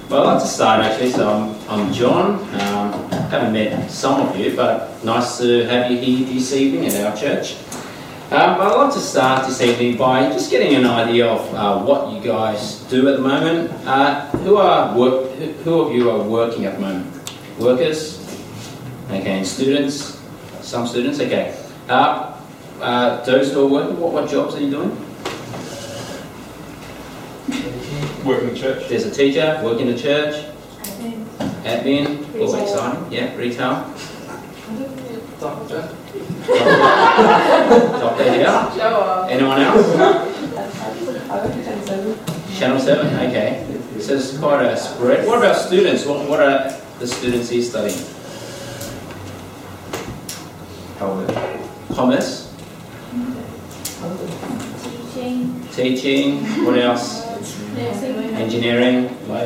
Well, I'd like to start actually. So I'm John. Haven't met some of you, but nice to have you here this evening at our church. But I'd like to start this evening by just getting an idea of what you guys do at the moment. Who of you are working at the moment? Workers? Okay, and students? Some students? Okay. Those who are working, what jobs are you doing? Working in the church. There's a teacher, working in the church. Admin. Retail. All exciting. Yeah, retail. Doctor. Doctor here. Anyone else? Channel 7, okay. So it's quite a spread. What about students? What are the students here studying? Commerce? Teaching. What else? Engineering.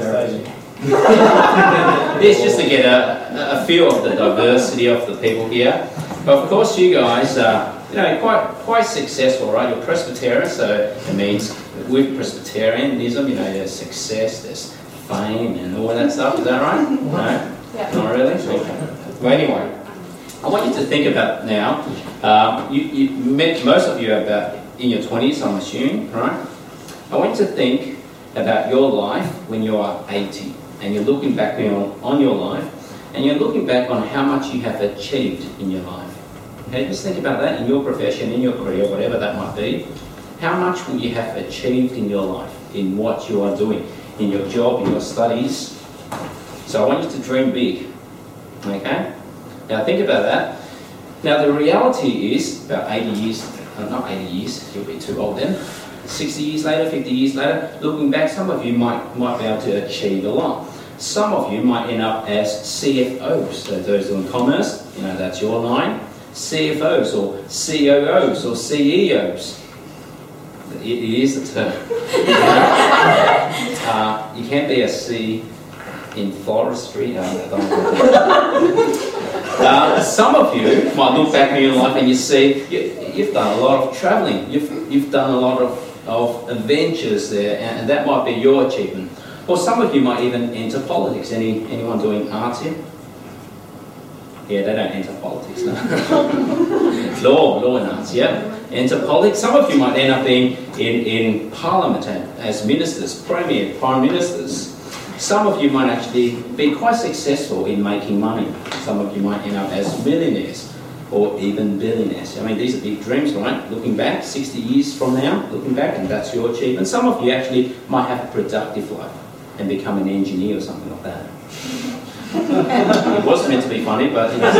This just to get a feel of the diversity of the people here. But of course, you guys are quite successful, right? You're Presbyterian, so it means with Presbyterianism, there's success, there's fame, and all that stuff. Is that right? No, Yeah. not really. Okay. Well, anyway, I want you to think about now. You met most of you about in your 20s, I'm assuming, right? I want you to think about your life when you are 80, and you're looking back on your life, and you're looking back on how much you have achieved in your life. Okay, just think about that in your profession, in your career, whatever that might be. How much will you have achieved in your life, in what you are doing, in your job, in your studies? So I want you to dream big. Okay? Now think about that. Now the reality is, about 80 years, not 80 years, you'll be too old then. 60 years later, 50 years later, looking back, some of you might be able to achieve a lot. Some of you might end up as CFOs, so those doing commerce, that's your line. CFOs or COOs or CEOs. It is a term. You can't be a C in forestry. Some of you might look back in your life and you see you've done a lot of travelling. You've done a lot of adventures there, and that might be your achievement. Or some of you might even enter politics. Anyone doing arts here? Yeah, they don't enter politics, no. law and arts, yeah. Enter politics. Some of you might end up being in Parliament as ministers, prime ministers. Some of you might actually be quite successful in making money. Some of you might end up as millionaires or even billionaires. I mean, these are big dreams, right? Looking back, 60 years from now, looking back, and that's your achievement. Some of you actually might have a productive life and become an engineer or something like that. It wasn't meant to be funny, but it was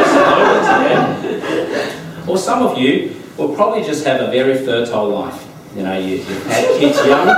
yeah. Or some of you will probably just have a very fertile life. You've had kids young,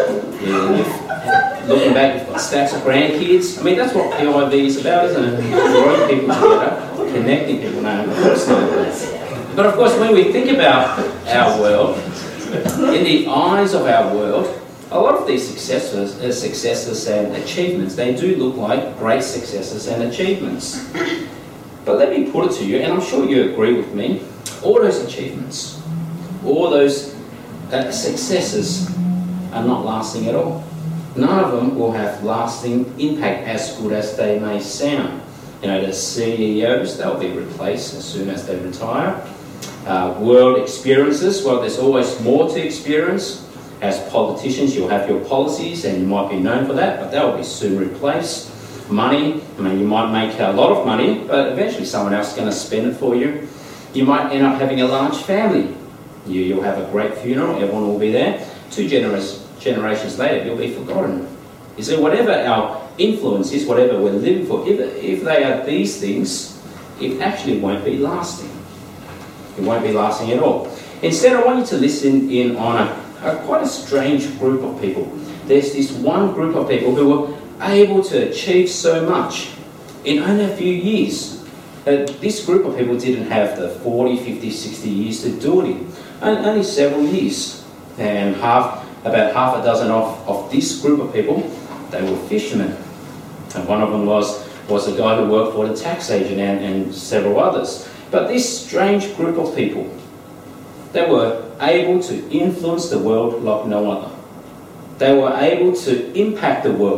looking back, you've got stacks of grandkids. I mean, that's what PIV is about, isn't it? Drawing people together, connecting people. No, of course not. But of course, when we think about our world, in the eyes of our world, a lot of these successes and achievements, they do look like great successes and achievements. But let me put it to you, and I'm sure you agree with me, all those achievements, all those successes are not lasting at all. None of them will have lasting impact as good as they may sound. The CEOs, they'll be replaced as soon as they retire. World experiences, well, there's always more to experience. As politicians, you'll have your policies and you might be known for that, but that will be soon replaced. Money, I mean, you might make a lot of money, but eventually someone else is going to spend it for you. You might end up having a large family. You'll have a great funeral, everyone will be there. 2 generations later, you'll be forgotten. You see, whatever our influence is, whatever we're living for, if they are these things, it actually won't be lasting. It won't be lasting at all. Instead, I want you to listen in on quite a strange group of people. There's this one group of people who were able to achieve so much in only a few years. This group of people didn't have the 40, 50, 60 years to do it in. Only several years. And about half a dozen of this group of people, they were fishermen. And one of them was a guy who worked for the tax agent and several others. But this strange group of people, they were able to influence the world like no other. They were able to impact the world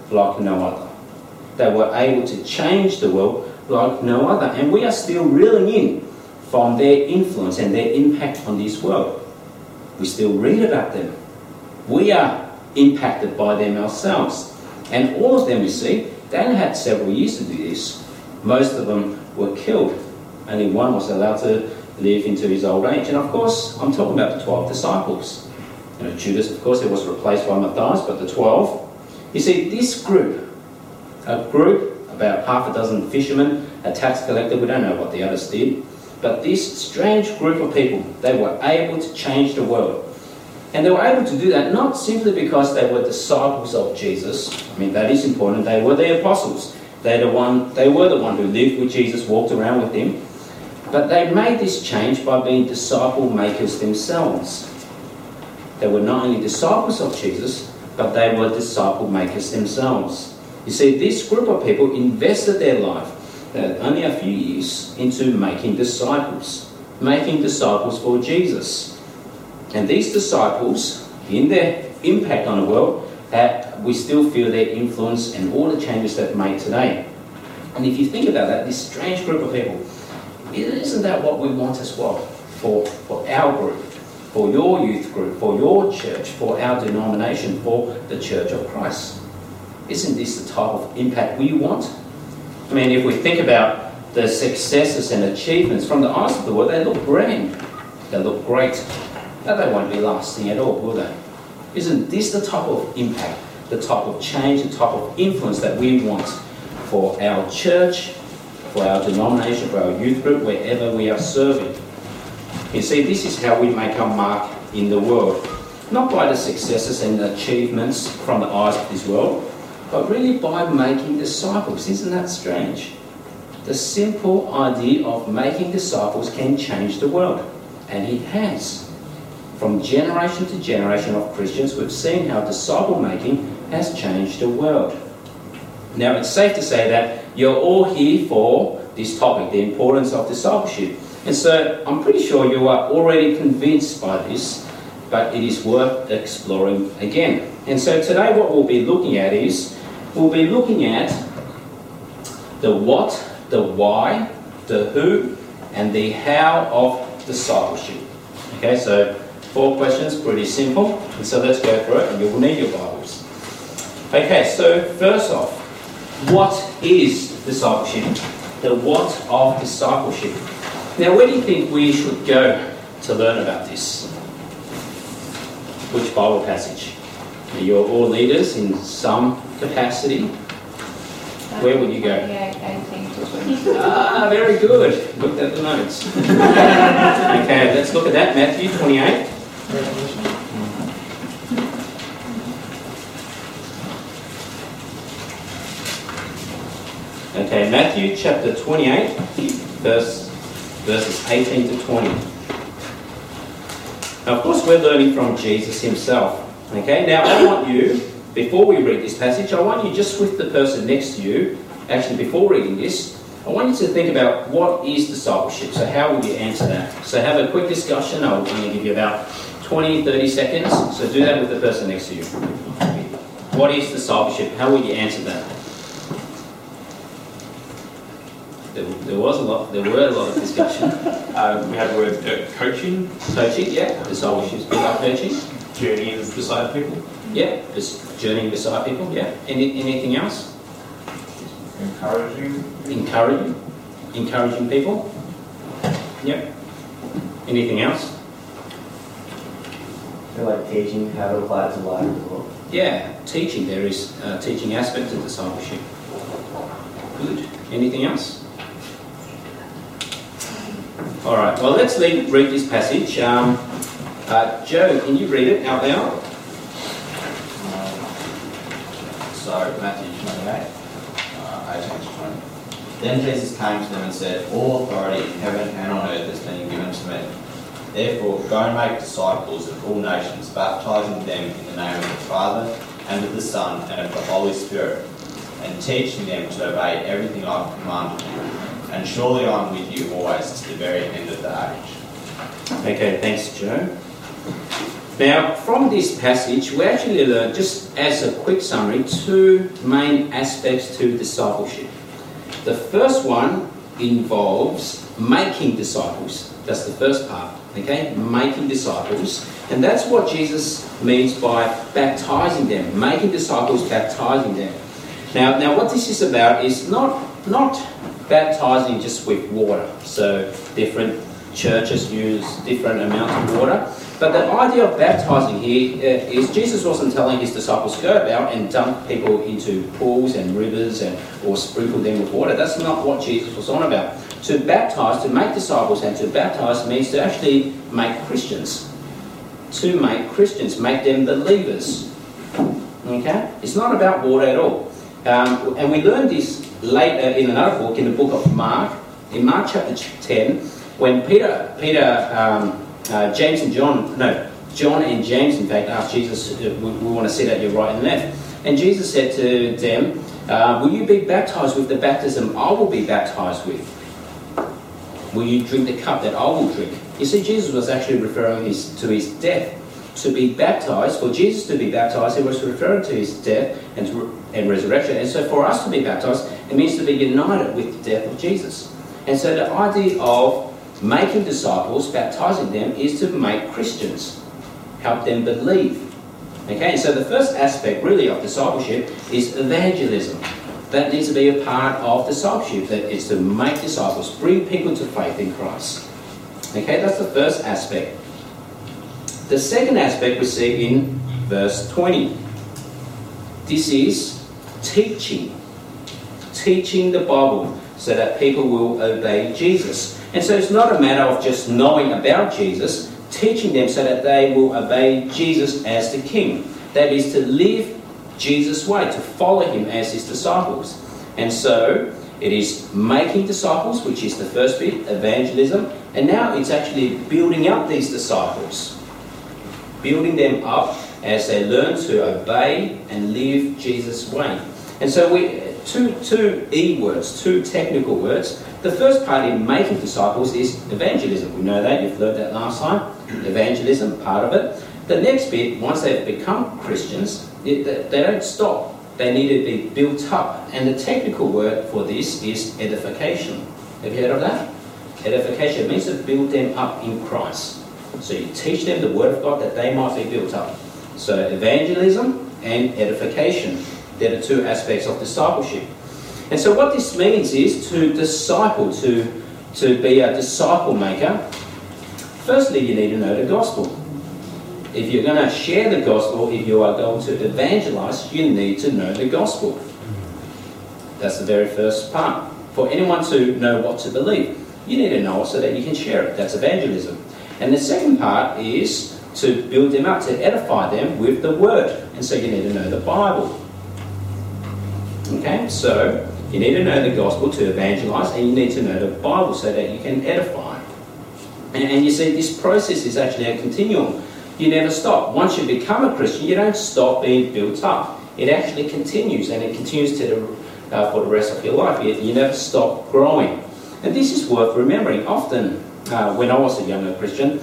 like no other. They were able to change the world like no other. And we are still reeling in from their influence and their impact on this world. We still read about them. We are impacted by them ourselves. And all of them, you see, they only had several years to do this. Most of them were killed. Only one was allowed to live into his old age. And of course, I'm talking about the 12 disciples. Judas, of course, it was replaced by Matthias, but the 12. You see, this group, about half a dozen fishermen, a tax collector, we don't know what the others did, but this strange group of people, they were able to change the world. And they were able to do that not simply because they were disciples of Jesus. I mean, that is important. They were the apostles. They were the one who lived with Jesus, walked around with him. But they made this change by being disciple makers themselves. They were not only disciples of Jesus, but they were disciple makers themselves. You see, this group of people invested their life, only a few years, into making disciples for Jesus. And these disciples, in their impact on the world, we still feel their influence and all the changes they've made today. And if you think about that, this strange group of people, isn't that what we want as well for our group, for your youth group, for your church, for our denomination, for the Church of Christ? Isn't this the type of impact we want? I mean, if we think about the successes and achievements from the eyes of the world, they look grand, they look great, but they won't be lasting at all, will they? Isn't this the type of impact, the type of change, the type of influence that we want for our church, for our denomination, for our youth group, wherever we are serving? You see, this is how we make our mark in the world. Not by the successes and achievements from the eyes of this world, but really by making disciples. Isn't that strange? The simple idea of making disciples can change the world. And it has. From generation to generation of Christians, we've seen how disciple making has changed the world. Now, it's safe to say that you're all here for this topic, the importance of discipleship. And so I'm pretty sure you are already convinced by this, but it is worth exploring again. And so today what we'll be looking at is, we'll be looking at the what, the why, the who, and the how of discipleship. Okay, so 4 questions, pretty simple. And so let's go through it, and you will need your Bibles. Okay, so first off, what is discipleship? The what of discipleship. Now, where do you think we should go to learn about this? Which Bible passage? You're all leaders in some capacity. Where would you go? Ah, very good. Looked at the notes. Okay, let's look at that. Matthew 28. Okay, Matthew chapter 28, verses 18 to 20. Now, of course, we're learning from Jesus himself. Okay, now I want you, before we read this passage, I want you just with the person next to you, actually before reading this, I want you to think about what is discipleship. So how will you answer that? So have a quick discussion. I'll only give you about 20, 30 seconds. So do that with the person next to you. What is discipleship? How will you answer that? There were a lot of discussion. We had the word coaching. Coaching, yeah. Discipleship is about coaching. Journeying beside people. Yeah, just journeying beside people, yeah. Anything else? Encouraging people. Yep. Anything else? I feel like teaching how to apply it to life as well. Yeah, teaching. There is a teaching aspect to discipleship. Good. Anything else? All right. Well, let's read this passage. Joe, can you read it out loud? So, Matthew 28, 18 to 20. Then Jesus came to them and said, "All authority in heaven and on earth has been given to me. Therefore, go and make disciples of all nations, baptizing them in the name of the Father, and of the Son, and of the Holy Spirit, and teaching them to obey everything I have commanded you. And surely I am with you always to the very end of the age." Okay, thanks, Joe. Now, from this passage, we actually learn, just as a quick summary, two main aspects to discipleship. The first one involves making disciples. That's the first part, okay? Making disciples. And that's what Jesus means by baptizing them. Making disciples, baptizing them. Now what this is about is not baptizing just with water. So different churches use different amounts of water. But the idea of baptizing here is Jesus wasn't telling his disciples to go about and dump people into pools and rivers or sprinkle them with water. That's not what Jesus was on about. To baptize, to make disciples and to baptize means to actually make Christians. To make Christians, make them believers. Okay? It's not about water at all. And we learned this later in another book, in the book of Mark. In Mark chapter 10, when James and John and James, in fact, asked Jesus, we want to sit at your right and left. And Jesus said to them, will you be baptized with the baptism I will be baptized with? Will you drink the cup that I will drink? You see, Jesus was actually referring to his death. To be baptized, for Jesus to be baptized, he was referring to his death and resurrection. And so for us to be baptized, it means to be united with the death of Jesus. And so the idea of making disciples, baptizing them, is to make Christians, help them believe. Okay, and so the first aspect really of discipleship is evangelism. That needs to be a part of discipleship, that is to make disciples, bring people to faith in Christ. Okay, that's the first aspect. The second aspect we see in verse 20. This is teaching. Teaching the Bible so that people will obey Jesus. And so it's not a matter of just knowing about Jesus, teaching them so that they will obey Jesus as the King. That is to live Jesus' way, to follow him as his disciples. And so it is making disciples, which is the first bit, evangelism. And now it's actually building up these disciples. Building them up as they learn to obey and live Jesus' way. And so two E words, two technical words. The first part in making disciples is evangelism. We know that, you've learned that last time. Evangelism, part of it. The next bit, once they've become Christians, they don't stop. They need to be built up. And the technical word for this is edification. Have you heard of that? Edification means to build them up in Christ. So you teach them the Word of God that they might be built up. So evangelism and edification. They're the two aspects of discipleship. And so what this means is to disciple, to be a disciple maker. Firstly, you need to know the gospel. If you're going to share the gospel, if you are going to evangelize, you need to know the gospel. That's the very first part. For anyone to know what to believe, you need to know it so that you can share it. That's evangelism. And the second part is to build them up, to edify them with the Word. And so you need to know the Bible. Okay, so you need to know the gospel to evangelize, and you need to know the Bible so that you can edify. And you see, this process is actually a continuum. You never stop. Once you become a Christian, you don't stop being built up. It actually continues, and it continues for the rest of your life. You never stop growing. And this is worth remembering. Often, when I was a younger Christian,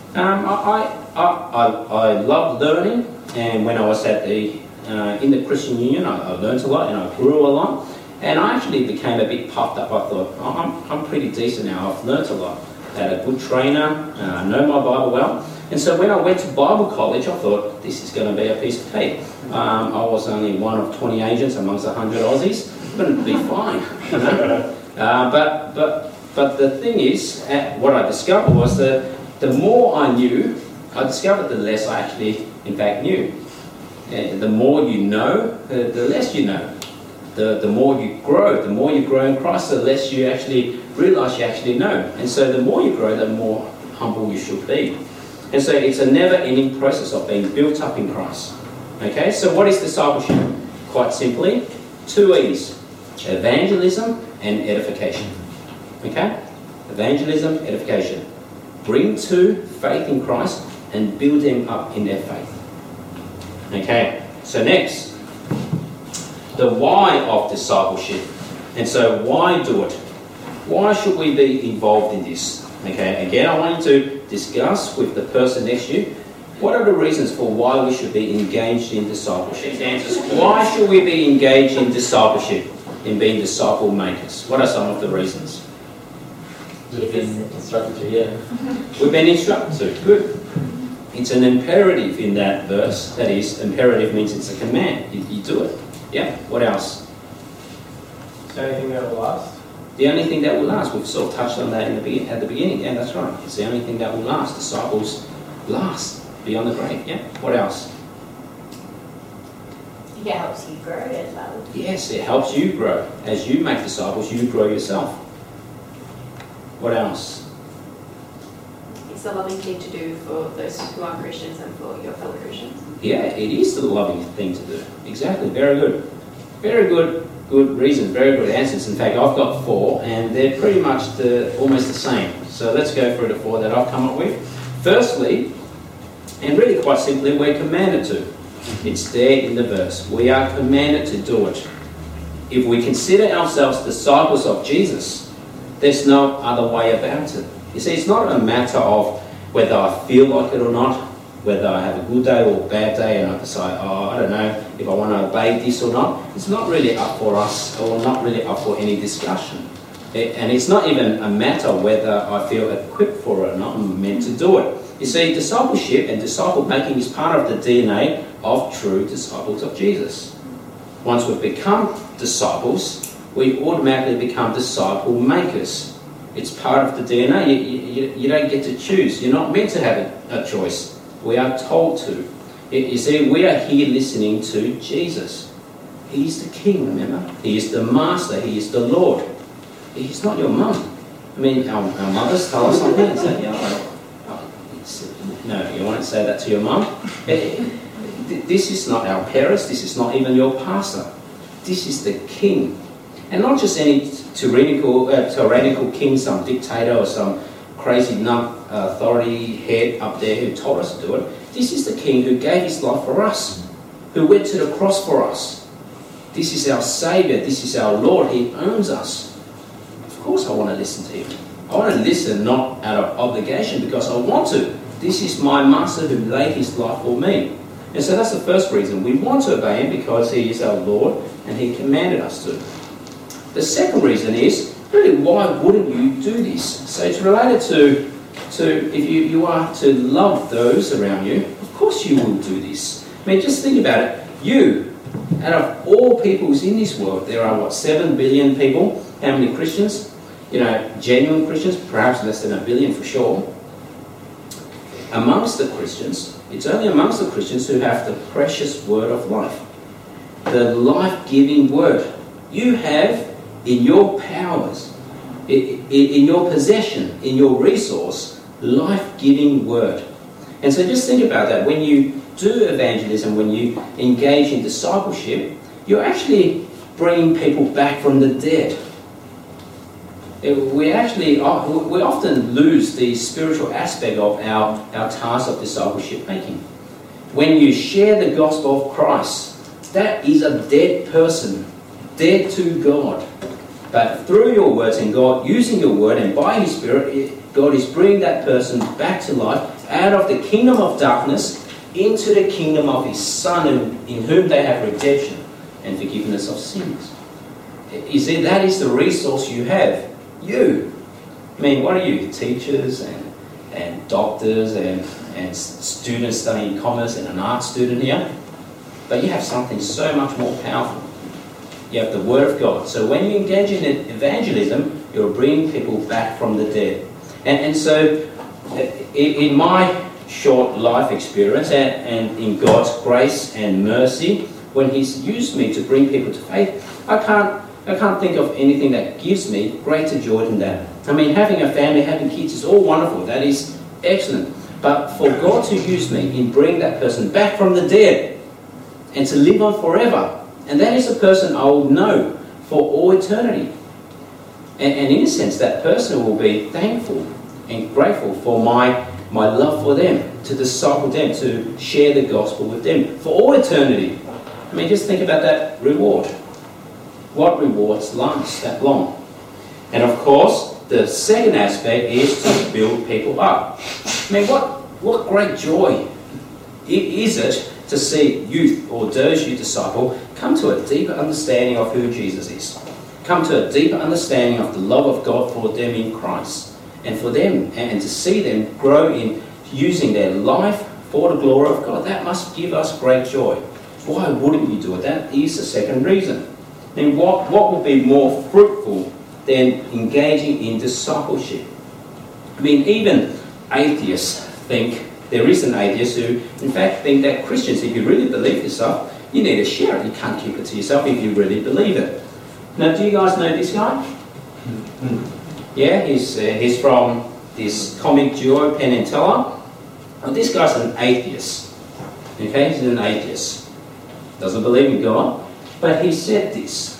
I loved learning, and when I was in the Christian Union, I learned a lot and I grew a lot, and I actually became a bit puffed up. I thought, I'm pretty decent now, I've learned a lot. I had a good trainer, I know my Bible well, and so when I went to Bible college, I thought, this is going to be a piece of cake. I was only one of 20 agents amongst 100 Aussies, I'm going to be fine. But the thing is, what I discovered was that the more I knew, I discovered the less I actually, in fact, knew. The more you know, the less you know. The more you grow in Christ, the less you actually realise you actually know. And so the more you grow, the more humble you should be. And so it's a never-ending process of being built up in Christ. Okay, so what is discipleship? Quite simply, two E's: evangelism and edification. Okay? Evangelism, edification. Bring to faith in Christ and build them up in their faith. Okay, so next, the why of discipleship. And so why do it? Why should we be involved in this? Okay, again, I want you to discuss with the person next to you, What are the reasons for why we should be engaged in discipleship? Why should we be engaged in discipleship, in being disciple makers? What are some of the reasons? We've been instructed to, yeah. We've been instructed to. Good. It's an imperative in that verse. That is, imperative means it's a command. You do it. Yeah. What else? Is there anything that will last? The only thing that will last. We've sort of touched on that at the beginning. Yeah, that's right. It's the only thing that will last. Disciples last beyond the grave. Yeah. What else? It helps you grow as well. Yes, it helps you grow. As you make disciples, you grow yourself. What else? It's a loving thing to do for those who aren't Christians and for your fellow Christians. Yeah, it is the loving thing to do. Exactly. Very good. Very good. Good reasons. Very good answers. In fact, I've got 4, and they're pretty much almost the same. So let's go through the 4 that I've come up with. Firstly, and really quite simply, we're commanded to. It's there in the verse. We are commanded to do it. If we consider ourselves disciples of Jesus, there's no other way about it. You see, it's not a matter of whether I feel like it or not, whether I have a good day or a bad day, and I decide, I don't know if I want to obey this or not. It's not really up for us, or not really up for any discussion. And it's not even a matter whether I feel equipped for it or not. I'm meant to do it. You see, discipleship and disciple making is part of the DNA of true disciples of Jesus. Once we've become disciples, we automatically become disciple makers. It's part of the DNA. You don't get to choose. You're not meant to have a choice. We are told to. You see, we are here listening to Jesus. He is the King, remember? He is the Master. He is the Lord. He's not your mum. I mean, our mothers tell us something and say, no, you won't say that to your mum. This is not our parents. This is not even your pastor. This is the King. And not just any tyrannical king, some dictator or some crazy nut authority head up there who told us to do it. This is the King who gave his life for us, who went to the cross for us. This is our Saviour. This is our Lord. He owns us. Of course I want to listen to him. I want to listen not out of obligation, because I want to. This is my Master who laid his life for me. And so that's the first reason. We want to obey him because he is our Lord and he commanded us to. The second reason is, really, why wouldn't you do this? So it's related to if you are to love those around you, of course you will do this. I mean, just think about it. You, out of all peoples in this world, there are, 7 billion people? How many Christians? Genuine Christians, perhaps less than 1 billion for sure. Amongst the Christians, it's only amongst the Christians who have the precious word of life. The life-giving word. You have in your powers, in your possession, in your resource, life-giving word. And so just think about that. When you do evangelism, when you engage in discipleship, you're actually bringing people back from the dead. We often lose the spiritual aspect of our task of discipleship making. When you share the gospel of Christ, that is a dead person, dead to God. But through your words and God using your word and by his Spirit, God is bringing that person back to life out of the kingdom of darkness into the kingdom of his Son, in whom they have redemption and forgiveness of sins. You see, that is the resource you have. You. I mean, what are you? Teachers and doctors and students studying commerce and an art student here? But you have something so much more powerful. You have the Word of God. So when you engage in evangelism, you're bringing people back from the dead. And so in my short life experience and in God's grace and mercy, when he's used me to bring people to faith, I can't think of anything that gives me greater joy than that. I mean, having a family, having kids is all wonderful. That is excellent. But for God to use me in bringing that person back from the dead and to live on forever, and that is a person I will know for all eternity. And in a sense, that person will be thankful and grateful for my love for them, to disciple them, to share the gospel with them for all eternity. I mean, just think about that reward. What rewards last that long? And of course, the second aspect is to build people up. I mean, what great joy is it to see youth or those you disciple come to a deeper understanding of who Jesus is, come to a deeper understanding of the love of God for them in Christ, and for them, and to see them grow in using their life for the glory of God. That must give us great joy. Why wouldn't you do it? That is the second reason. And what would be more fruitful than engaging in discipleship? I mean, even atheists think, there is an atheist who in fact think that Christians, if you really believe this stuff, you need to share it. You can't keep it to yourself if you really believe it. Now, do you guys know this guy? Yeah, he's from this comic duo, Penn and Teller. Well, this guy's an atheist. Okay, he's an atheist. Doesn't believe in God. But he said this.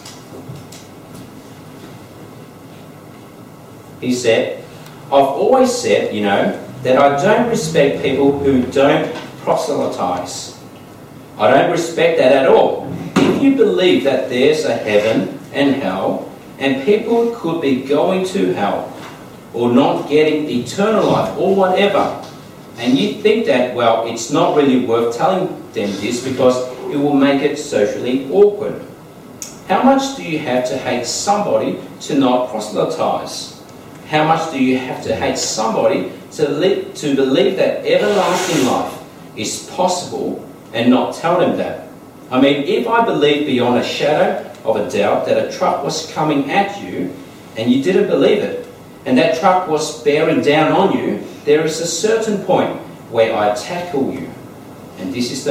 He said, I've always said, that I don't respect people who don't proselytize. I don't respect that at all. If you believe that there's a heaven and hell, and people could be going to hell, or not getting eternal life, or whatever, and you think that, well, it's not really worth telling them this because it will make it socially awkward. How much do you have to hate somebody to not proselytize? How much do you have to hate somebody to believe that everlasting life is possible and not tell them that? I mean, if I believed beyond a shadow of a doubt that a truck was coming at you and you didn't believe it, and that truck was bearing down on you, there is a certain point where I tackle you. And this is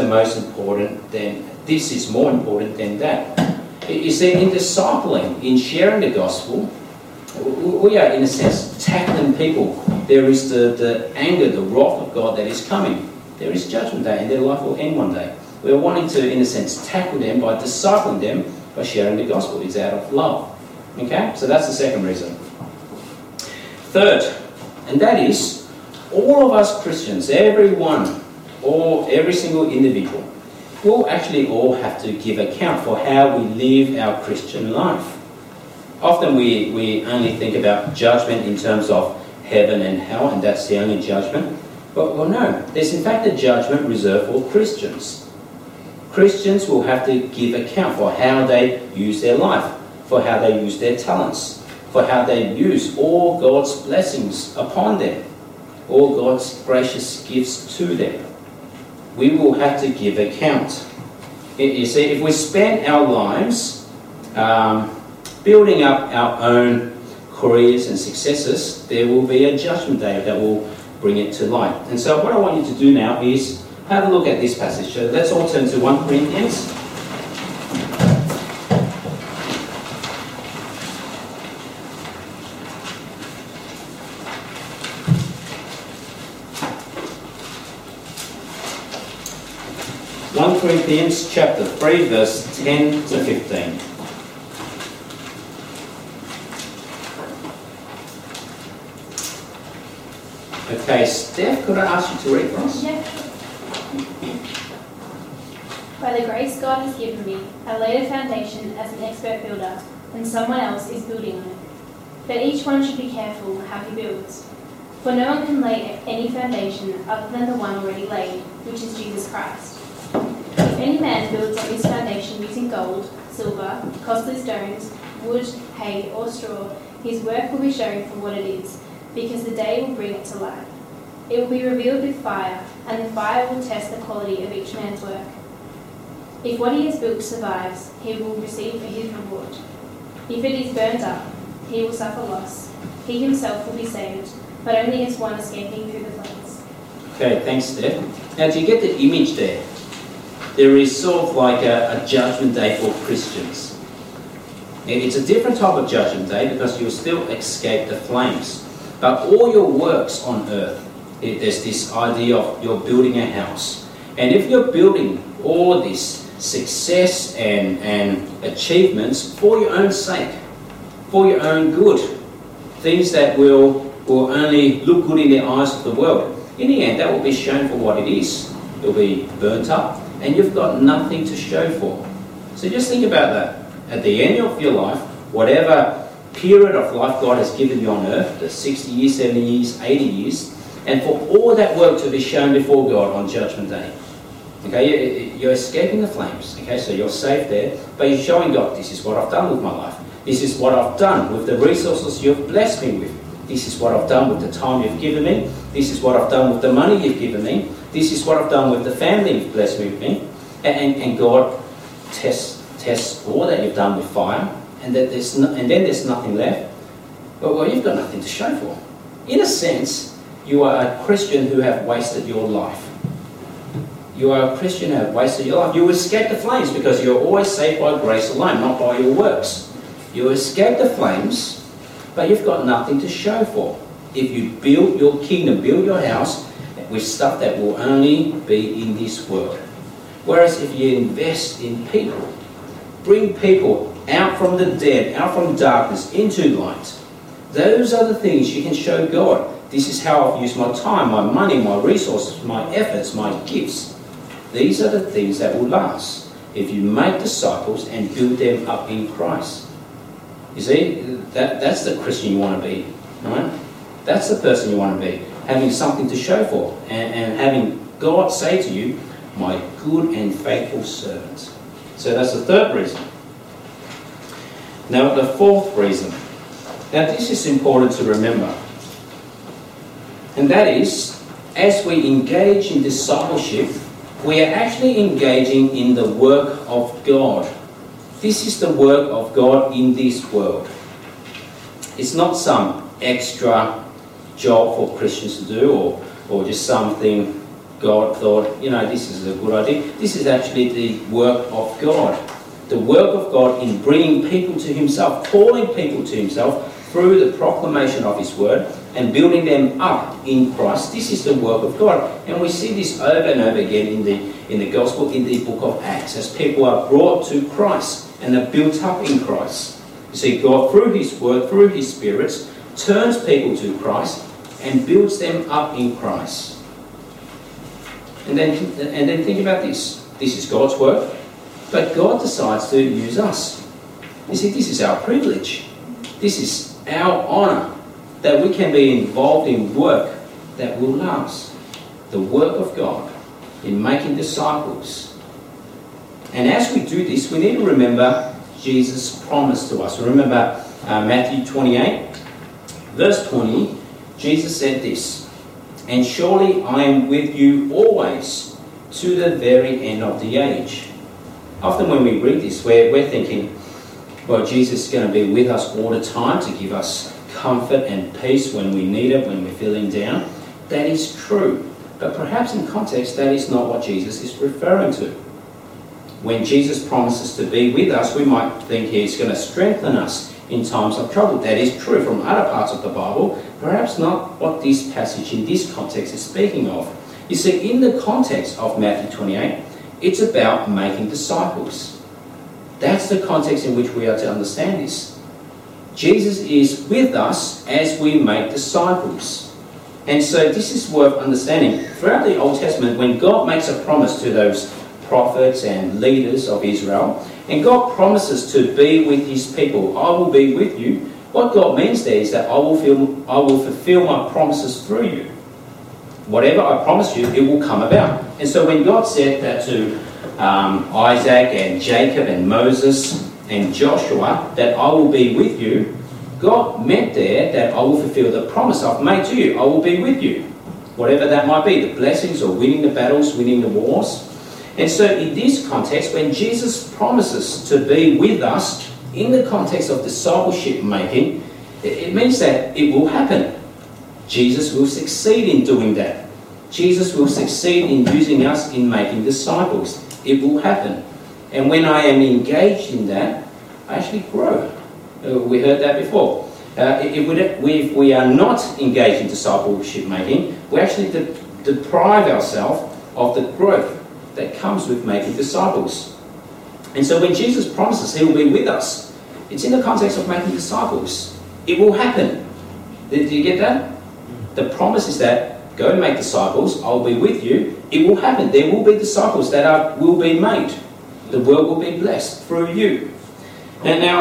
more important than that. You see, in discipling, in sharing the gospel, we are, in a sense, tackling people. There is the anger, the wrath of God that is coming. There is judgment day, and their life will end one day. We're wanting to, in a sense, tackle them by discipling them, by sharing the gospel. It's out of love. Okay? So that's the second reason. Third, and that is, all of us Christians, everyone, or every single individual, will actually all have to give account for how we live our Christian life. Often we only think about judgment in terms of heaven and hell, and that's the only judgment. But, well, no, there's in fact a judgment reserved for Christians. Christians will have to give account for how they use their life, for how they use their talents, for how they use all God's blessings upon them, all God's gracious gifts to them. We will have to give account. You see, if we spend our lives building up our own careers and successes, there will be a judgment day that will bring it to light. And so what I want you to do now is have a look at this passage. So let's all turn to 1 Corinthians. Corinthians chapter 3, verse 10 to 15. Okay, Steph, could I ask you to read for us? Yeah. By the grace God has given me, I laid a foundation as an expert builder, and someone else is building on it. But each one should be careful how he builds. For no one can lay any foundation other than the one already laid, which is Jesus Christ. If any man builds on this foundation using gold, silver, costly stones, wood, hay, or straw, his work will be shown for what it is, because the day will bring it to light. It will be revealed with fire, and the fire will test the quality of each man's work. If what he has built survives, he will receive his reward. If it is burnt up, he will suffer loss. He himself will be saved, but only as one escaping through the flames. Okay, thanks, Steph. Now, do you get the image there? There is sort of like a judgment day for Christians. It's a different type of judgment day because you'll still escape the flames. But all your works on earth, there's this idea of you're building a house. And if you're building all this success and achievements for your own sake, for your own good, things that will only look good in the eyes of the world, in the end that will be shown for what it is. It'll be burnt up and you've got nothing to show for. So just think about that. At the end of your life, whatever period of life God has given you on earth, the 60 years, 70 years, 80 years, and for all that work to be shown before God on Judgment Day, Okay, you're escaping the flames. Okay, so you're safe there, but you're showing God, this is what I've done with my life. This is what I've done with the resources you've blessed me with. This is what I've done with the time you've given me. This is what I've done with the money you've given me. This is what I've done with the family you've blessed me with. And God tests all that you've done with fire, and then there's nothing left. Well, you've got nothing to show for. In a sense, you are a Christian who have wasted your life. You are a Christian who have wasted your life. You escape the flames because you're always saved by grace alone, not by your works. You escape the flames, but you've got nothing to show for. If you build your kingdom, build your house with stuff that will only be in this world. Whereas if you invest in people, bring people out from the dead, out from darkness into light, those are the things you can show God. This is how I've used my time, my money, my resources, my efforts, my gifts. These are the things that will last if you make disciples and build them up in Christ. You see, that's the Christian you want to be, right? That's the person you want to be, having something to show for, and having God say to you, my good and faithful servant. So that's the third reason. Now the fourth reason. Now this is important to remember. And that is, as we engage in discipleship, we are actually engaging in the work of God. This is the work of God in this world. It's not some extra job for Christians to do, or just something God thought, this is a good idea. This is actually the work of God. The work of God in bringing people to Himself, calling people to Himself through the proclamation of His word and building them up in Christ. This is the work of God. And we see this over and over again in the Gospel, in the book of Acts, as people are brought to Christ and are built up in Christ. You see, God, through His word, through His Spirit, turns people to Christ and builds them up in Christ. And then think about this. This is God's work, but God decides to use us. You see, this is our privilege. This is our honour, that we can be involved in work that will last. The work of God in making disciples. And as we do this, we need to remember Jesus' promise to us. Remember Matthew 28, verse 20, Jesus said this, and surely I am with you always to the very end of the age. Often when we read this, we're thinking, well, Jesus is going to be with us all the time to give us comfort and peace when we need it, when we're feeling down. That is true. But perhaps in context, that is not what Jesus is referring to. When Jesus promises to be with us, we might think He's going to strengthen us in times of trouble. That is true from other parts of the Bible, perhaps not what this passage in this context is speaking of. You see, in the context of Matthew 28, it's about making disciples. That's the context in which we are to understand this. Jesus is with us as we make disciples. And so this is worth understanding. Throughout the Old Testament, when God makes a promise to those prophets and leaders of Israel, and God promises to be with His people, I will be with you, what God means there is that I will fulfill my promises through you. Whatever I promise you, it will come about. And so when God said that to Isaac and Jacob and Moses and Joshua, that I will be with you, God meant there that I will fulfill the promise I've made to you. I will be with you. Whatever that might be, the blessings or winning the battles, winning the wars. And so in this context, when Jesus promises to be with us in the context of discipleship making, it means that it will happen. Jesus will succeed in doing that. Jesus will succeed in using us in making disciples. It will happen. And when I am engaged in that, I actually grow. We heard that before. If we are not engaged in discipleship making, we actually deprive ourselves of the growth that comes with making disciples. And so when Jesus promises He will be with us, it's in the context of making disciples. It will happen. Do you get that? The promise is that go and make disciples, I'll be with you. It will happen. There will be disciples that will be made. The world will be blessed through you. And now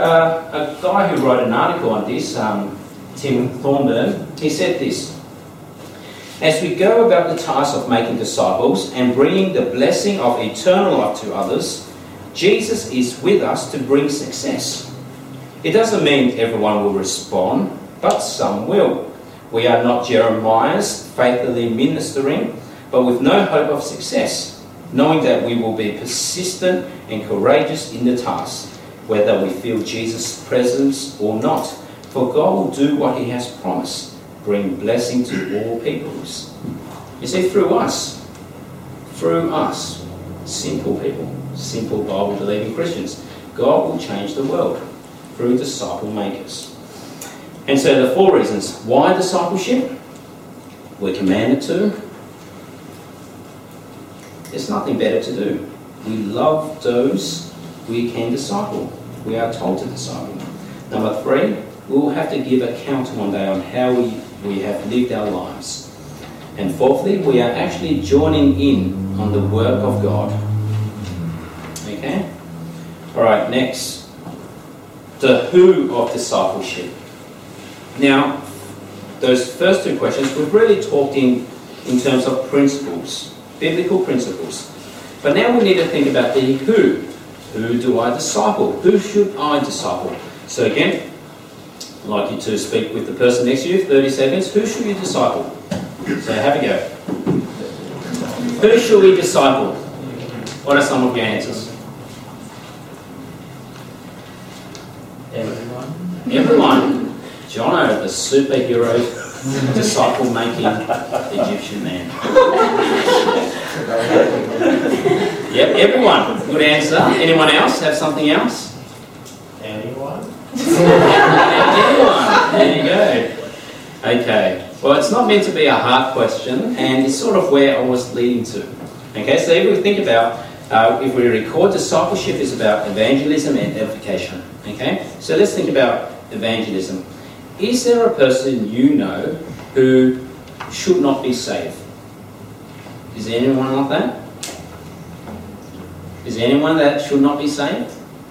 a guy who wrote an article on this, Tim Thornburn, he said this. As we go about the task of making disciples and bringing the blessing of eternal life to others, Jesus is with us to bring success. It doesn't mean everyone will respond, but some will. We are not Jeremiah's faithfully ministering, but with no hope of success, knowing that we will be persistent and courageous in the task, whether we feel Jesus' presence or not. For God will do what he has promised, bring blessing to all peoples. You see, through us, simple people, simple Bible-believing Christians, God will change the world through disciple makers. And so the 4 reasons why discipleship, we're commanded to. There's nothing better to do. We love those we can disciple. We are told to disciple. Number 3, we will have to give account one day on how we have lived our lives. And 4thly, we are actually joining in on the work of God. Okay? Alright, next. The who of discipleship. Now, those first 2 questions, we've really talked in terms of principles, biblical principles. But now we need to think about the who. Who do I disciple? Who should I disciple? So again, I'd like you to speak with the person next to you, 30 seconds. Who should you disciple? So have a go. Who should we disciple? What are some of your answers? Everyone. Jono, the superhero, disciple-making Egyptian man. Yep, everyone. Good answer. Anyone else have something else? Anyone? Anyone. There you go. Okay. Well, it's not meant to be a hard question, and it's sort of where I was leading to. Okay, so if we think about, if we record, discipleship is about evangelism and edification. Okay, so let's think about evangelism. Is there a person you know who should not be saved? Is there anyone like that? Is there anyone that should not be saved?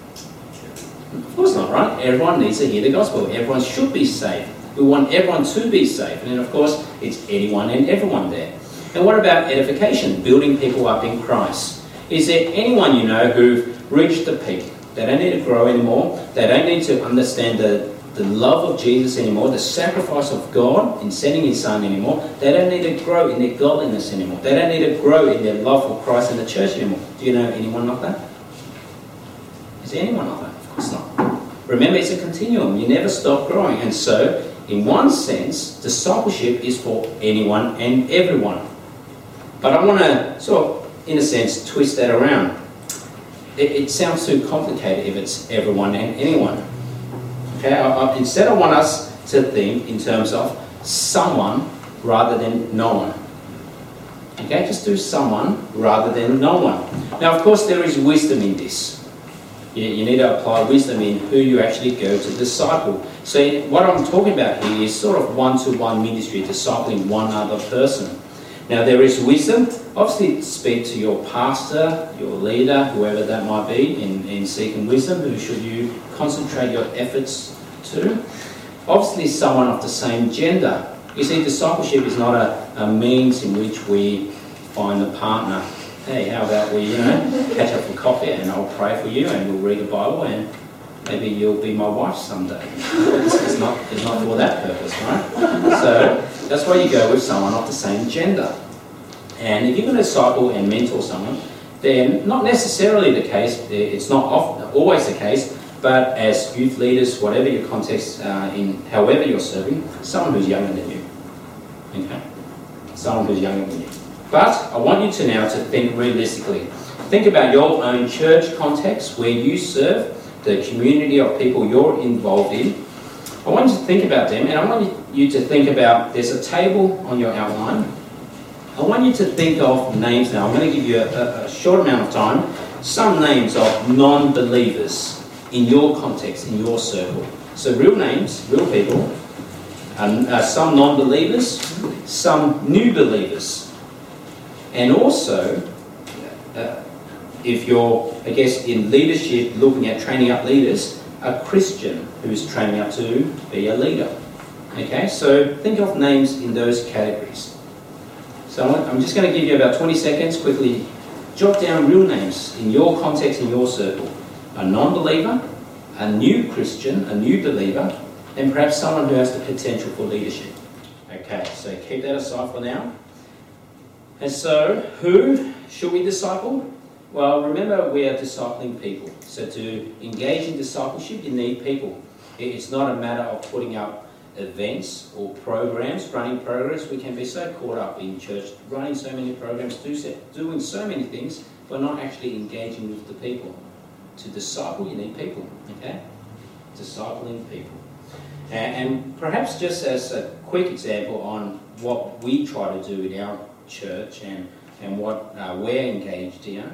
Of course not, right? Everyone needs to hear the gospel. Everyone should be saved. We want everyone to be saved. And of course, it's anyone and everyone there. And what about edification? Building people up in Christ. Is there anyone you know who've reached the peak? They don't need to grow anymore. They don't need to understand the love of Jesus anymore, the sacrifice of God in sending his son anymore. They don't need to grow in their godliness anymore. They don't need to grow in their love for Christ and the church anymore. Do you know anyone like that? Is there anyone like that? Of course not. Remember, it's a continuum. You never stop growing. And so, in one sense, discipleship is for anyone and everyone. But I want to sort of, in a sense, twist that around. It sounds too complicated if it's everyone and anyone. Okay, instead I want us to think in terms of someone rather than no one. Okay, just do someone rather than no one. Now, of course, there is wisdom in this. You need to apply wisdom in who you actually go to disciple. So what I'm talking about here is sort of one-to-one ministry, discipling one other person. Now, there is wisdom. Obviously, speak to your pastor, your leader, whoever that might be, in seeking wisdom. Who should you concentrate your efforts to? Obviously, someone of the same gender. You see, discipleship is not a means in which we find a partner. Hey, how about we, catch up for coffee and I'll pray for you and we'll read the Bible and maybe you'll be my wife someday. It's not for that purpose, right? So that's why you go with someone of the same gender. And if you're going to disciple and mentor someone, then not necessarily the case, it's not always the case, but as youth leaders, whatever your context, in however you're serving, someone who's younger than you. Okay? Someone who's younger than you. But I want you to now to think realistically. Think about your own church context where you serve, the community of people you're involved in. I want you to think about them, and I want you to think about, there's a table on your outline. I want you to think of names now. I'm going to give you a short amount of time. Some names of non-believers in your context, in your circle. So real names, real people. Some non-believers, some new believers. And also, if you're, I guess, in leadership, looking at training up leaders, a Christian who's training up to be a leader. Okay, so think of names in those categories. So I'm just going to give you about 20 seconds, quickly jot down real names in your context, in your circle. A non-believer, a new Christian, a new believer, and perhaps someone who has the potential for leadership. Okay, so keep that aside for now. And so, who should we disciple? Well, remember we are discipling people. So to engage in discipleship, you need people. It's not a matter of putting up events or programs, running programs. We can be so caught up in church, running so many programs, doing so many things, but not actually engaging with the people. To disciple, you need people, okay? Discipling people. And perhaps just as a quick example on what we try to do in our church and what we're engaged in,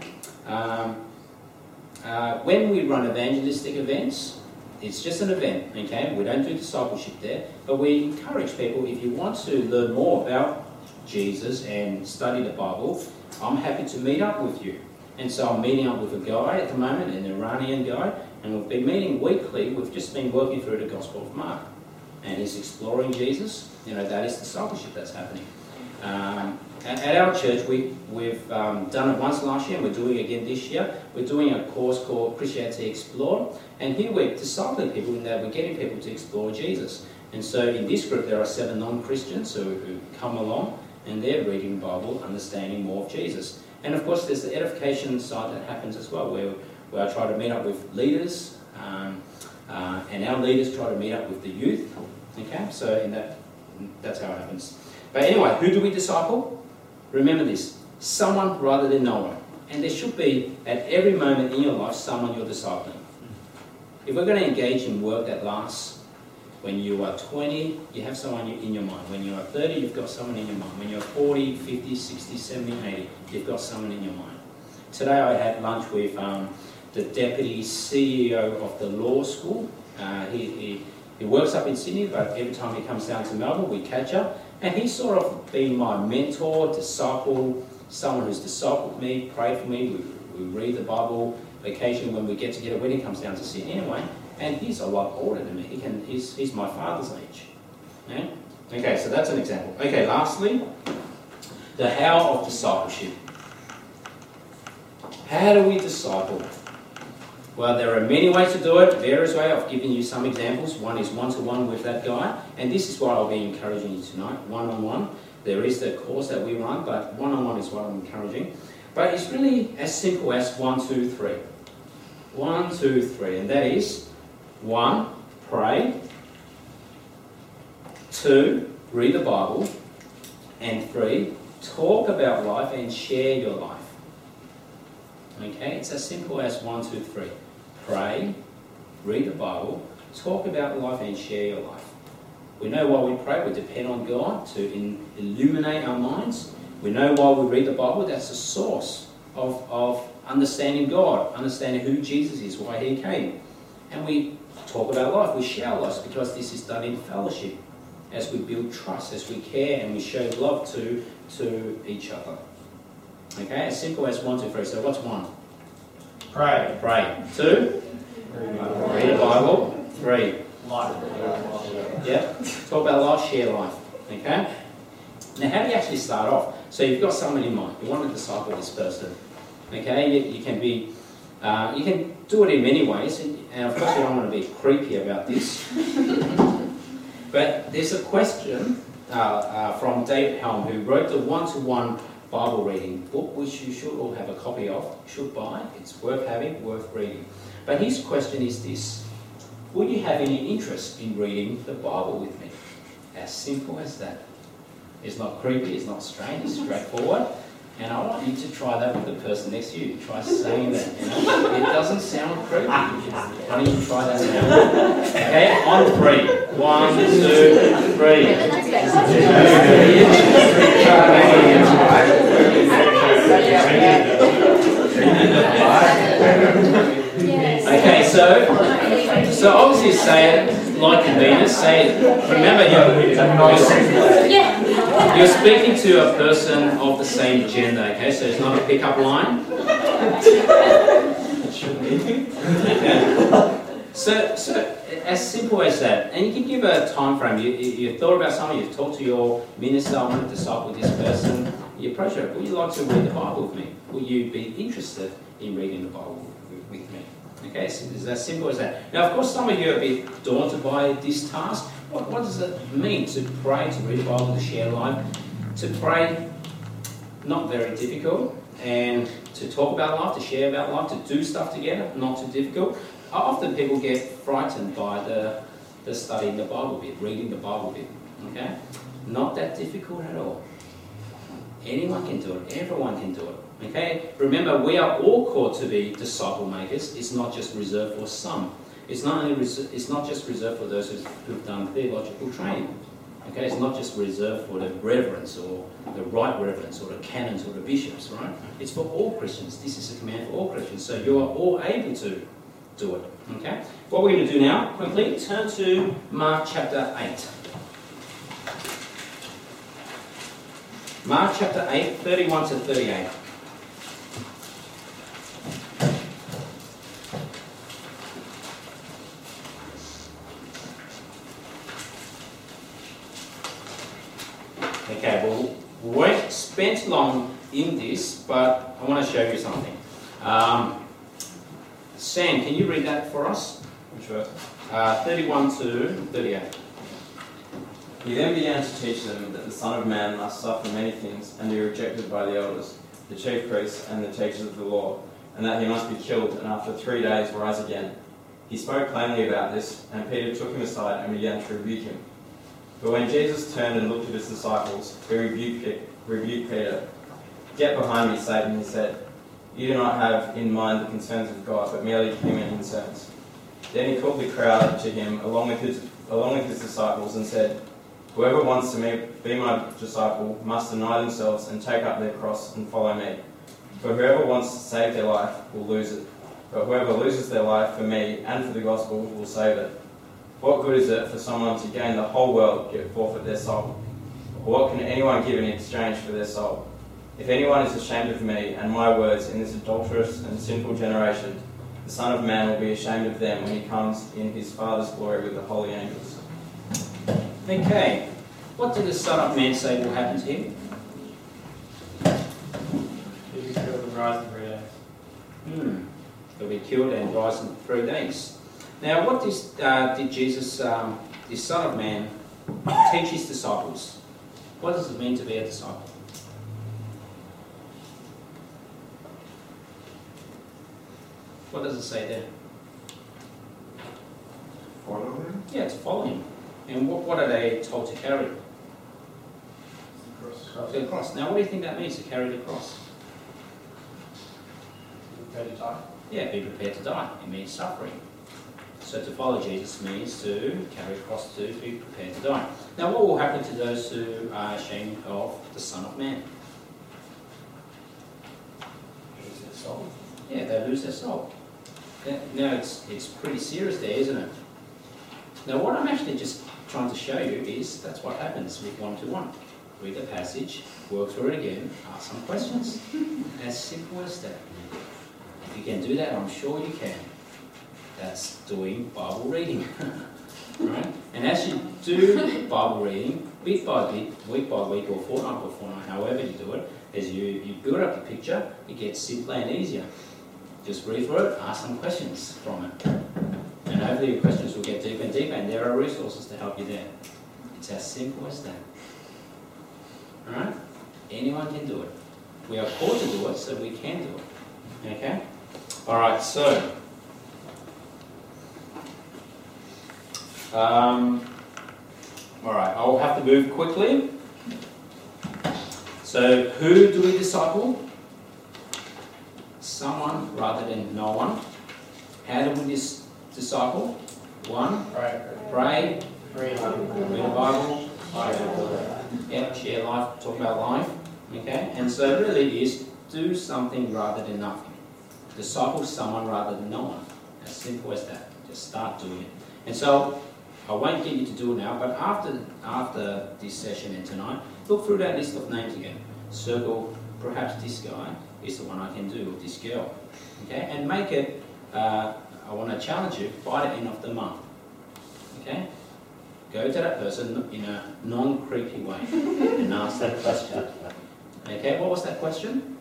when we run evangelistic events, it's just an event, okay? We don't do discipleship there, but we encourage people, if you want to learn more about Jesus and study the Bible, I'm happy to meet up with you. And so I'm meeting up with a guy at the moment, an Iranian guy, and we've been meeting weekly. We've just been working through the Gospel of Mark. And he's exploring Jesus. You know, that is discipleship that's happening. At our church, we've done it once last year, and we're doing it again this year. We're doing a course called Christianity Explored, and here we're discipling people in that we're getting people to explore Jesus. And so in this group, there are 7 non-Christians who come along, and they're reading the Bible, understanding more of Jesus. And of course, there's the edification side that happens as well, where I try to meet up with leaders, and our leaders try to meet up with the youth. Okay, so that's how it happens. But anyway, who do we disciple? Remember this, someone rather than no one. And there should be, at every moment in your life, someone you're discipling. If we're going to engage in work that lasts, when you are 20, you have someone in your mind. When you are 30, you've got someone in your mind. When you're 40, 50, 60, 70, 80, you've got someone in your mind. Today I had lunch with the Deputy CEO of the law school. He works up in Sydney, but every time he comes down to Melbourne, we catch up. And he's sort of been my mentor, disciple, someone who's discipled me, prayed for me. We read the Bible. Occasionally when we get together, when he comes down to Sydney anyway, and he's a lot older than me. He's my father's age. Yeah? Okay, so that's an example. Okay, lastly, the how of discipleship. How do we disciple? Well, there are many ways to do it, various ways. I've given you some examples. One is one-to-one with that guy, and this is what I'll be encouraging you tonight, one-on-one. There is the course that we run, but one-on-one is what I'm encouraging. But it's really as simple as 1, 2, 3. 1, 2, 3, and that is 1, pray. 2, read the Bible. And 3, talk about life and share your life. Okay, it's as simple as 1, 2, 3. Pray, read the Bible, talk about life and share your life. We know why we pray, we depend on God to illuminate our minds. We know why we read the Bible, that's the source of understanding God, understanding who Jesus is, why he came. And we talk about life, we share our lives because this is done in fellowship as we build trust, as we care and we show love to each other. Okay, as simple as 1, 2, 3. So what's 1? Pray. Pray. 2? Read the Bible. 3? Life. Yeah, talk about life, share life. Okay? Now how do you actually start off? So you've got someone in mind, you want to disciple this person. Okay, you can do it in many ways, and of course you don't want to be creepy about this. But there's a question from David Helm, who wrote the one-to-one Bible reading book, which you should all have a copy of, should buy. It's worth having, worth reading. But his question is this: would you have any interest in reading the Bible with me? As simple as that. It's not creepy, it's not strange, it's straightforward. And I want you to try that with the person next to you. Try saying that, you know. It doesn't sound creepy. Why don't you try that now? Okay, on 3. 1, 2, 3. Okay, so obviously say it like you mean it. Say it. Remember, you're speaking to a person of the same gender, okay? So it's not a pick-up line. It should be. Okay. So as simple as that. And you can give a time frame. You thought about something, you've talked to your minister, I want to disciple this person. You approach her, would you like to read the Bible with me? Will you be interested in reading the Bible with me? Okay, so it's as simple as that. Now, of course, some of you are a bit daunted by this task. What does it mean to pray, to read the Bible, to share life? To pray, not very difficult, and to talk about life, to share about life, to do stuff together, not too difficult. Often people get frightened by the studying the Bible bit, reading the Bible bit. Okay, not that difficult at all. Anyone can do it. Everyone can do it. Okay, remember, we are all called to be disciple makers. It's not just reserved for some. It's not just reserved for those who've done theological training. Okay, it's not just reserved for the reverends or the right reverends or the canons or the bishops, right? It's for all Christians. This is a command for all Christians. So you are all able to do it. Okay? What we're going to do now, quickly, turn to Mark chapter 8. Mark chapter 8, 31 to 38. Okay, well, we won't spend long in this, but I want to show you something. Sam, can you read that for us? Which verse? 31 to 38. He then began to teach them that the Son of Man must suffer many things and be rejected by the elders, the chief priests, and the teachers of the law, and that he must be killed and after 3 days rise again. He spoke plainly about this, and Peter took him aside and began to rebuke him. But when Jesus turned and looked at his disciples, he rebuked Peter. "Get behind me, Satan," he said. "You do not have in mind the concerns of God, but merely human concerns." Then he called the crowd to him along with his disciples and said, "Whoever wants to be my disciple must deny themselves and take up their cross and follow me. For whoever wants to save their life will lose it. But whoever loses their life for me and for the gospel will save it. What good is it for someone to gain the whole world yet forfeit their soul? Or what can anyone give in exchange for their soul? If anyone is ashamed of me and my words in this adulterous and sinful generation, the Son of Man will be ashamed of them when he comes in his Father's glory with the holy angels." Okay, what did the Son of Man say will happen to him? He'll be killed and rise in 3 days. He'll be killed and rise in 3 days. Now, what did Jesus, the Son of Man, teach his disciples? What does it mean to be a disciple? What does it say there? Follow him? Yeah, to follow him. And what are they told to carry? The cross. Now, what do you think that means, to carry the cross? Prepared to die. Yeah, be prepared to die. It means suffering. So to follow Jesus means to carry a cross, to be prepared to die. Now, what will happen to those who are ashamed of the Son of Man? Lose their soul. Yeah, they lose their soul. Now, it's pretty serious there, isn't it? Now, what I'm actually just trying to show you is that's what happens with 1-to-1. Read the passage, work through it again, ask some questions. As simple as that. If you can do that, I'm sure you can. That's doing Bible reading. Right? And as you do Bible reading, bit by bit, week by week, or fortnight, however you do it, as you build up the picture, it gets simpler and easier. Just read through it, ask some questions from it. And hopefully your questions will get deeper and deeper, and there are resources to help you there. It's as simple as that. Alright? Anyone can do it. We are called to do it, so we can do it. Okay? Alright, so alright, I'll have to move quickly. So, who do we disciple? Someone rather than no one. How do we disciple? 1, pray, read the Bible, share life, talk about life. Okay? And so it really is do something rather than nothing. Disciple someone rather than no one. As simple as that. Just start doing it. And so I won't get you to do it now, but after this session and tonight, look through that list of names again. Circle, perhaps this guy is the one I can do, or this girl. Okay? And make it, I want to challenge you, by the end of the month. Okay? Go to that person in a non-creepy way and ask that question. Okay, what was that question?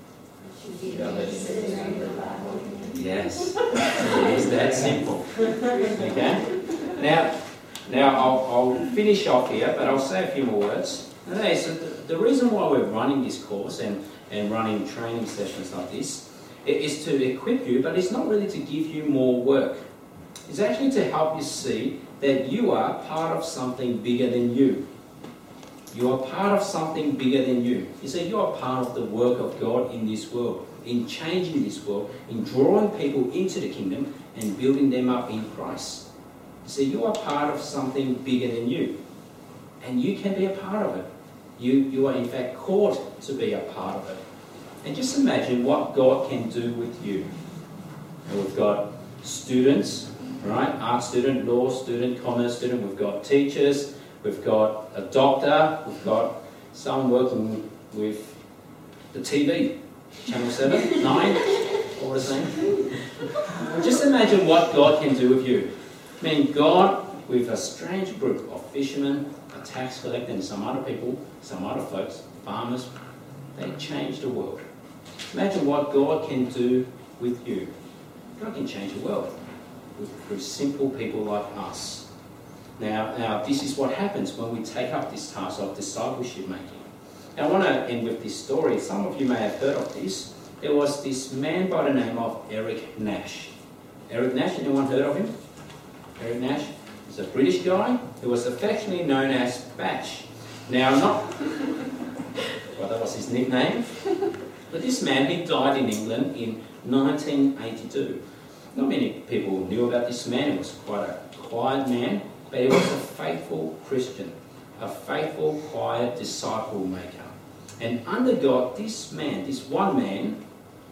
Yes, it is that simple. Okay? Now I'll finish off here, but I'll say a few more words. And that is the reason why we're running this course and running training sessions like this is to equip you, but it's not really to give you more work. It's actually to help you see that you are part of something bigger than you. You are part of something bigger than you. You see, you are part of the work of God in this world, in changing this world, in drawing people into the kingdom and building them up in Christ. You see, you are part of something bigger than you. And you can be a part of it. You are in fact called to be a part of it. And just imagine what God can do with you. And we've got students, right? Art student, law student, commerce student. We've got teachers. We've got a doctor. We've got someone working with the TV, Channel 7, 9, all the same. Just imagine what God can do with you. I mean, God, with a strange group of fishermen, a tax collector, and some other people, some other folks, farmers, they changed the world. Imagine what God can do with you. God can change the world through simple people like us. Now, this is what happens when we take up this task of discipleship making. Now, I want to end with this story. Some of you may have heard of this. There was this man by the name of Eric Nash. Eric Nash, anyone heard of him? Eric Nash is a British guy who was affectionately known as Bash. Now, well, that was his nickname. But this man, he died in England in 1982. Not many people knew about this man. He was quite a quiet man, but he was a faithful Christian, a faithful, quiet disciple maker. And under God, this man, this one man,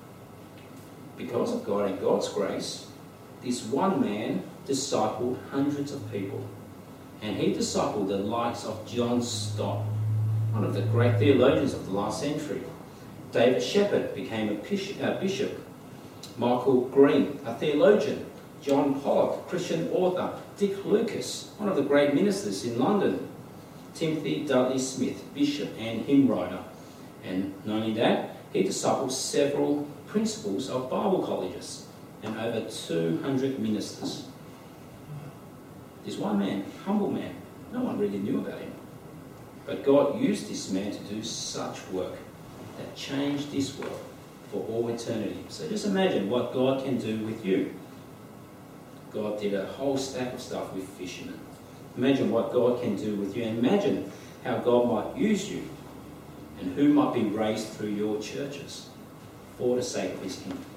because of God and God's grace, this one man discipled hundreds of people. And he discipled the likes of John Stott, one of the great theologians of the last century. David Shepherd became a bishop. Michael Green, a theologian. John Pollock, Christian author. Dick Lucas, one of the great ministers in London. Timothy Dudley Smith, bishop and hymn writer. And not only that, he discipled several principals of Bible colleges and over 200 ministers. This one man, humble man, no one really knew about him. But God used this man to do such work that changed this world for all eternity. So just imagine what God can do with you. God did a whole stack of stuff with fishermen. Imagine what God can do with you. And imagine how God might use you and who might be raised through your churches for the sake of his kingdom.